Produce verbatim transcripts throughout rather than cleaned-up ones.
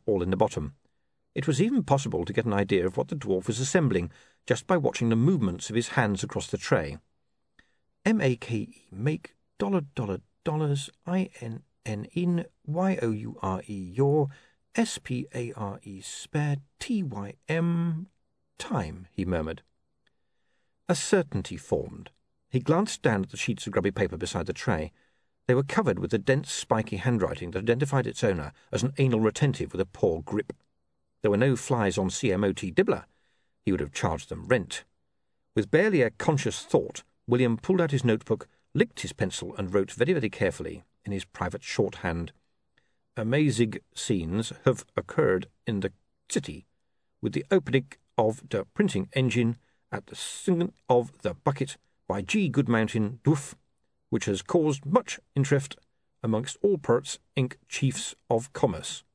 all in the bottom. It was even possible to get an idea of what the dwarf was assembling just by watching the movements of his hands across the tray. M A K E, make, dollar, dollar, dollars, I N N, in, Y O U R E, your, S P A R E, spare, T Y M, time, he murmured. A certainty formed. He glanced down at the sheets of grubby paper beside the tray. They were covered with the dense, spiky handwriting that identified its owner as an anal retentive with a poor grip. There were no flies on C M O T Dibbler. He would have charged them rent. With barely a conscious thought, William pulled out his notebook, licked his pencil, and wrote very, very carefully, in his private shorthand, "Amazing scenes have occurred in the city, with the opening of the printing engine at the singing of the bucket by G. Goodmountain Dwarf, which has caused much interest amongst all parts Incorporated chiefs of commerce."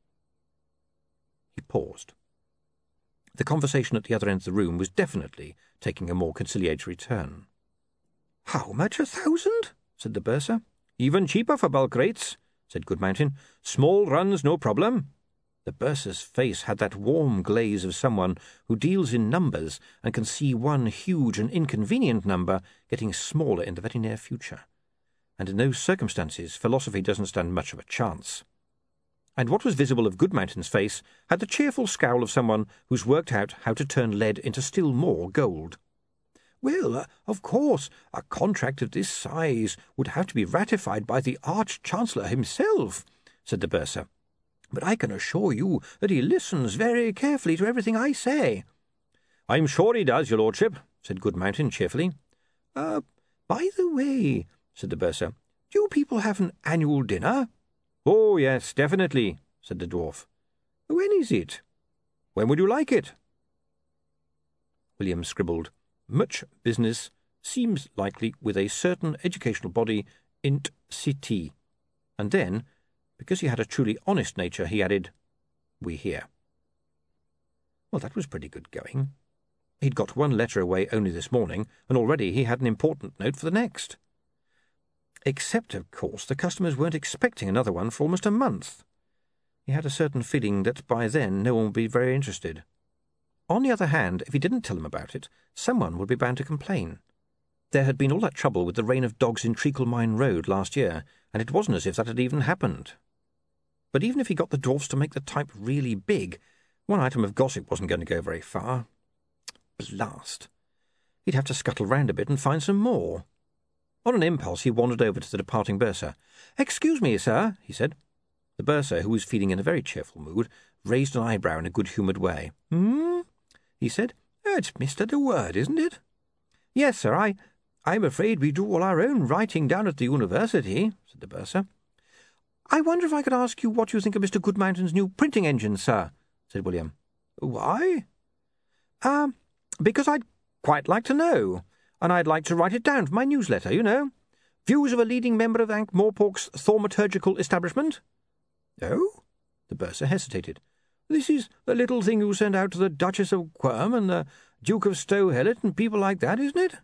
He paused. The conversation at the other end of the room was definitely taking a more conciliatory turn. "How much a thousand?" said the bursar. "Even cheaper for bulk rates," said Goodmountain. "Small runs, no problem." The bursar's face had that warm glaze of someone who deals in numbers and can see one huge and inconvenient number getting smaller in the very near future. And in those circumstances, philosophy doesn't stand much of a chance. And what was visible of Goodmountain's face had the cheerful scowl of someone who's worked out how to turn lead into still more gold. "Well, uh, of course, a contract of this size would have to be ratified by the Arch-Chancellor himself," said the bursar. "But I can assure you that he listens very carefully to everything I say." "I'm sure he does, your lordship," said Goodmountain cheerfully. Uh, by the way," said the bursar, "do you people have an annual dinner?" "Oh, yes, definitely," said the dwarf. "When is it?" "When would you like it?" William scribbled, "Much business seems likely with a certain educational body int city," and then, because he had a truly honest nature, he added, "We hear." Well, that was pretty good going. He'd got one letter away only this morning, and already he had an important note for the next. Except, of course, the customers weren't expecting another one for almost a month. He had a certain feeling that by then no one would be very interested. On the other hand, if he didn't tell them about it, someone would be bound to complain. There had been all that trouble with the rain of dogs in Treacle Mine Road last year, and it wasn't as if that had even happened. But even if he got the dwarfs to make the type really big, one item of gossip wasn't going to go very far. Blast! He'd have to scuttle round a bit and find some more. On an impulse, he wandered over to the departing bursar. "Excuse me, sir," he said. The bursar, who was feeling in a very cheerful mood, raised an eyebrow in a good-humoured way. "Hmm?" he said. "It's Mister De Word, isn't it?" "Yes, sir, I... I'm afraid we do all our own writing down at the university," said the bursar. "I wonder if I could ask you what you think of Mister Goodmountain's new printing engine, sir," said William. "Why?" Ah, uh, because I'd quite like to know, and I'd like to write it down for my newsletter, you know. Views of a leading member of Ankh-Morpork's thaumaturgical establishment." "Oh?" The bursar hesitated. "This is the little thing you send out to the Duchess of Quirm and the Duke of Stow-Hellet and people like that, isn't it?"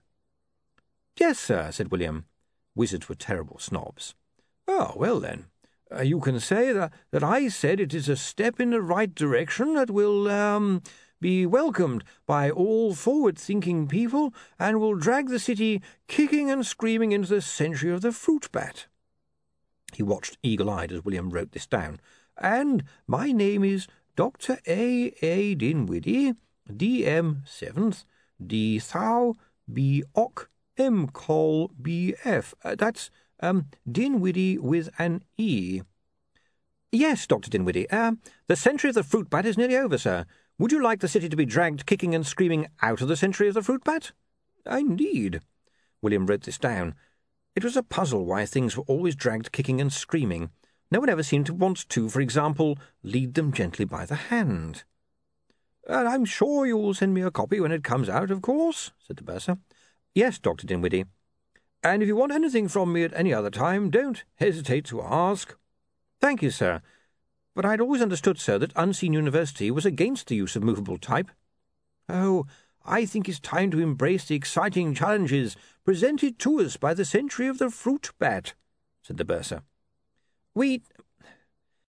"Yes, sir," said William. Wizards were terrible snobs. "Oh, well then, uh, you can say that, that I said it is a step in the right direction that will, um... be welcomed by all forward-thinking people and will drag the city kicking and screaming into the century of the fruit bat." He watched eagle-eyed as William wrote this down. "And my name is Doctor A. A. Dinwiddie, D M seventh, D Thou, B Ock, M Col, B F. Uh, that's, um, Dinwiddie with an E." "Yes, Doctor Dinwiddie. Uh, the century of the fruit bat is nearly over, sir. Would you like the city to be dragged kicking and screaming out of the century of the fruit bat?" "Indeed." William wrote this down. It was a puzzle why things were always dragged kicking and screaming. No one ever seemed to want to, for example, lead them gently by the hand. "And I'm sure you'll send me a copy when it comes out, of course," said the bursar. "Yes, Doctor Dinwiddie. And if you want anything from me at any other time, don't hesitate to ask." "Thank you, sir. But I'd always understood, sir, that Unseen University was against the use of movable type." "Oh, I think it's time to embrace the exciting challenges presented to us by the century of the fruit bat," said the bursar. "We